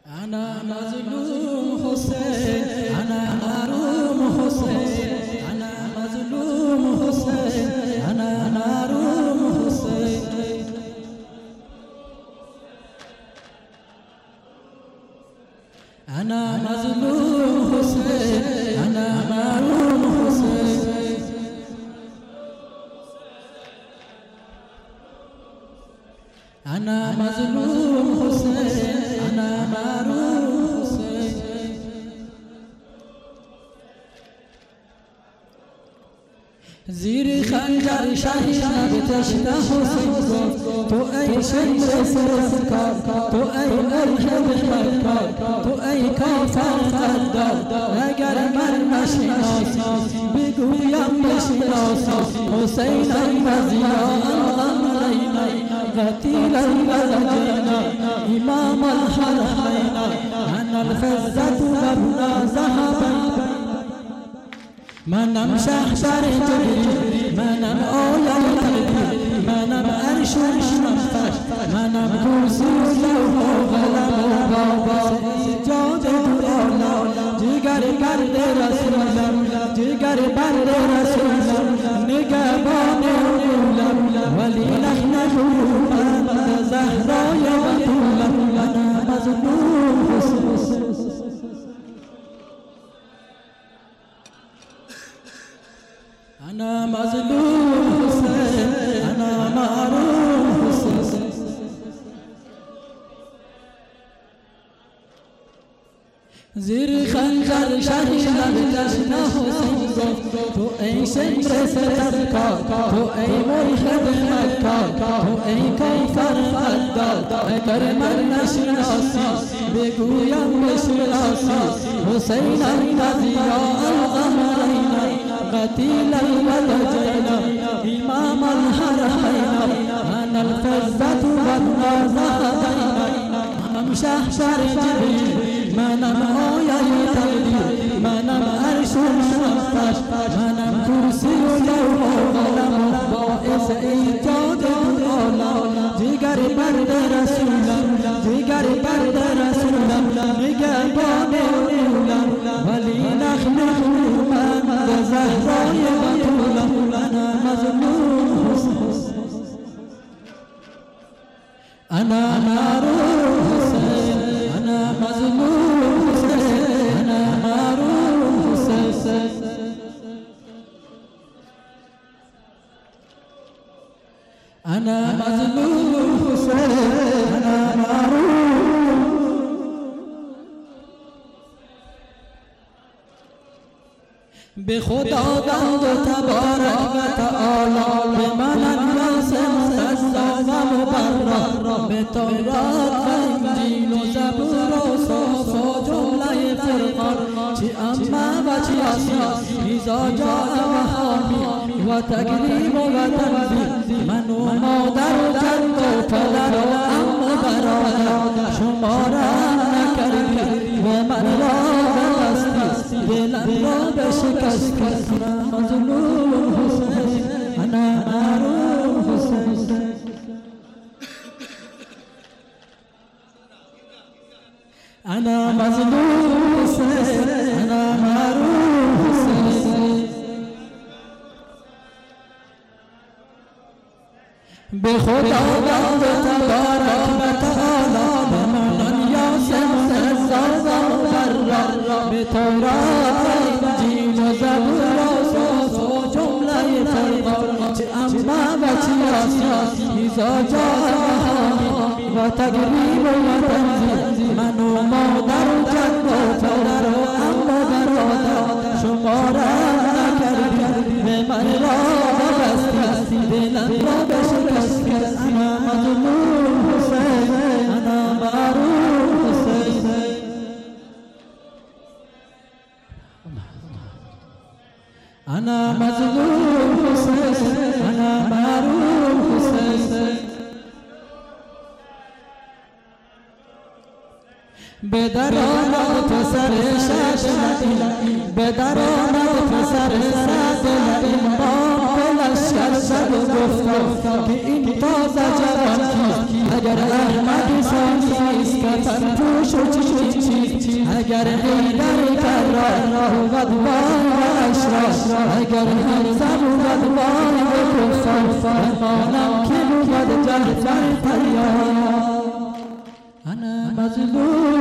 أنا مظلوم حسين، أنا محروم حسين، أنا مظلوم حسين، أنا محروم حسين. أنا مظلوم حسين، أنا محروم حسين. أنا مظلوم حسين، أنا محروم حسين. زیر خنجر شهید نبتشت حسین گفت تو ای شمر سرسکار، تو ای مرکب مکار، تو ای کافر غدار. اگر من نشناسی بگویم بشناسی حسینم و ضیاء الامرین قتیل الولدین امام الحرمین. انا الفزة وابن ذهب، منم شهر جبریل، منم آیه تقدیر، منم عرش و منم منم کرسی و لوح و قلم و بابا ایجاد دعانا. جگر بند رسولم، جگر بند رسولم، نگهبان علولم، ولی نحن من زهرای بطولم. انا مظلوم حسین، أنا مظلوم حسين، أنا محروم حسين. زیر خنجر شهید نبتشت حسین گفت تو ای شمر ستمکار، تو ای مرشد مکار، تو ای کافر غدار. اگر من نشناسی بگویم بشناسی حسینم و ضیاء الامرین قتیل الولدین امام الحرمین. انا الفزة وابن ذهبین، منم شهر جبریل، منم آیه تقدیر، منم عرش و منم منم کرسی و لوح و قلم باعث ایجاد دعانا. جگر بند رسولم، جگر بند رسولم، نگهبان علولم، ولی نحن من زهرای بطولم. انا مظلوم حسین، انا محروم حسین، انا مظلوم حسین، انا محروم حسین. انا مظلوم حسین، انا محروم. به خدا بند و تبارک و تعالی به من الناس منزا و مبرا، به تورات و انجیل و زبور و صحف و جمله فرقان، چی اما و چی اصلا اذا جاء و حامی و تکریم و تنزیل. من و مادر و جد و پدر و عم و برادر شما را نکردی و من را ببستی، دلم را بشکستی. انا مظلوم حسین، انا محروم حسین. انا مظلوم حسین، انا محروم حسین. به خدا بند و تبارک و تعالی به من الیاس منزا و مبرا، به تورات و انجیل و زبور و صحف و جمله فرقان، چه اما و چه اصلا اذا جاء حامی و تکریم و تنزیل. من و مادر و جد و پدر و عم و برادر شما را نکردی، به من را ببستی، دلم را بشکستی. انا مظلوم حسین، انا محروم حسین. انا مظلوم حسین، انا محروم حسین. به در آمد پسر شش لعین، به در آمد پسر صد لعین با لشکر سرسد و گفتم که این تازه جوان کیست اگر احمد سانیست که تنپوش و چیز اگر حیدر کرار بود بار اشرار اگر حمزه بود بار کفار مانم که بود جهفر تیار انا مظلوم